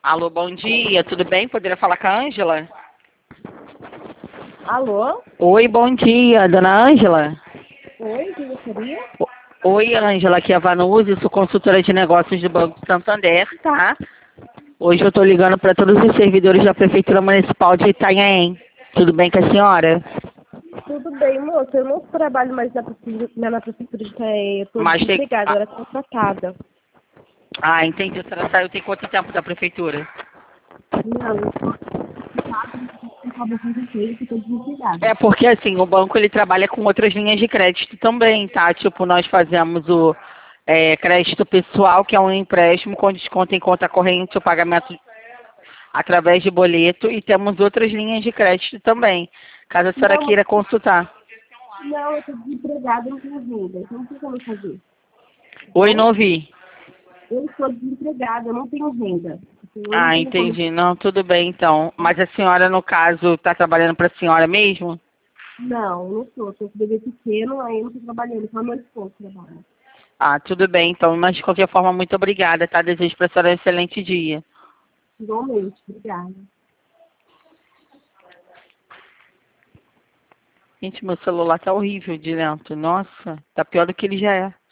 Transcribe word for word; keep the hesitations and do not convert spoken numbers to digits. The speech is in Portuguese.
Alô, bom dia, tudo bem? Poderia falar com a Ângela? Alô? Oi, bom dia, dona Ângela. Oi, quem gostaria? O- Oi, Ângela, aqui é a Vanusa, sou consultora de negócios do Banco Santander, tá? Hoje eu tô ligando para todos os servidores da Prefeitura Municipal de Itanhaém. Tudo bem com a senhora? Tudo bem, moça. Eu não trabalho mais na prefeitura, na prefeitura de Itaé. Eu estou Mas tem... desempregada, eu Ah, era contratada. ah, entendi. A senhora saiu tem quanto tempo da Prefeitura? Não, eu acabo fazendo feio, estou desempregada. É porque assim, o banco ele trabalha com outras linhas de crédito também, tá? Tipo, nós fazemos o é, crédito pessoal, que é um empréstimo com desconto em conta corrente, o pagamento através de boleto, e temos outras linhas de crédito também, caso a senhora Não, moça, queira consultar. não, eu estou desempregada, eu não tenho renda. Então, o que eu vou fazer? Tá Oi, não bom? ouvi. Eu estou desempregada, eu não tenho renda. Então, eu não Ah, tenho como... entendi. Não, tudo bem então. Mas a senhora, no caso, está trabalhando para a senhora mesmo? Não, não estou. Estou com um bebê pequeno, aí eu não estou trabalhando. Só meu esposo trabalha. Ah, tudo bem então. Mas de qualquer forma, muito obrigada, tá? Desejo para a senhora um excelente dia. Igualmente, obrigada. Gente, meu celular tá horrível de lento. Nossa, tá pior do que ele já é.